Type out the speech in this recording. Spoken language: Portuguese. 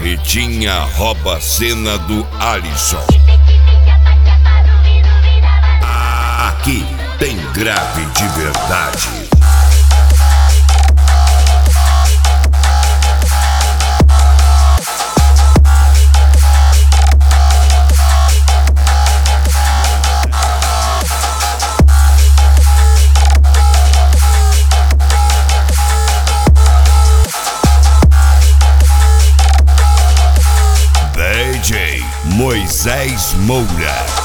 Ritinha rouba a cena do Alisson. Aqui tem grave de verdade. DJ Moisés Moura.